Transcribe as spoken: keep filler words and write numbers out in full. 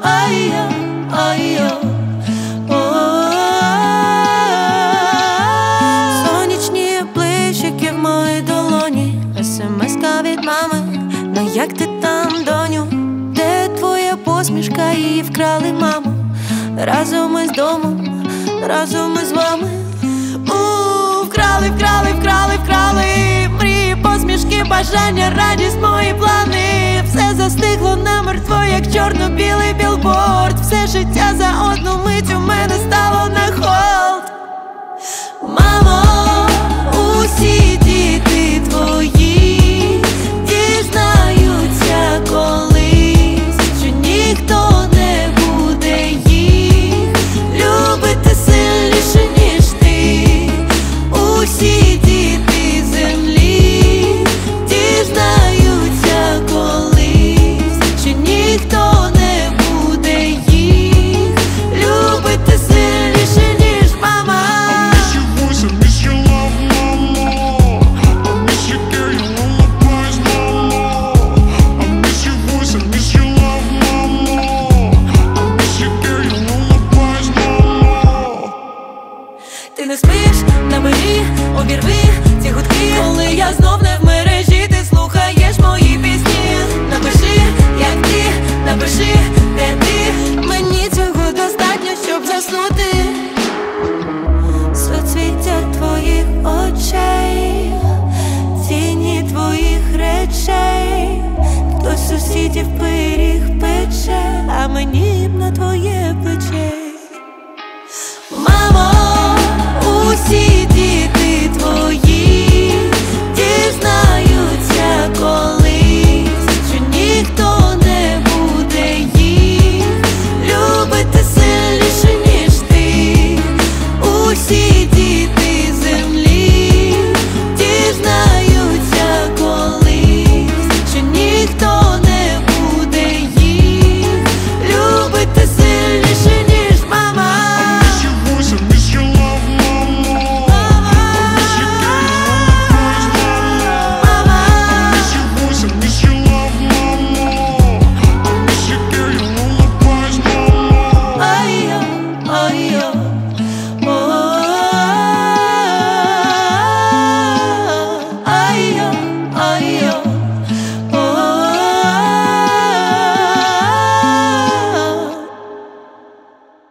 ай-я, ай-я. Сонячні плечики в моїй долоні, смс-ка від мами. Ну як ти там, доню? Де твоя посмішка? Її вкрали, мамо. Разом із домом, разом із вами. У, вкрали, вкрали, вкрали, вкрали мрії, посмішки, бажання, радість, мої плани. Все застигло намертво, як чорно-білий білборд. Все життя за одну мить у мене стало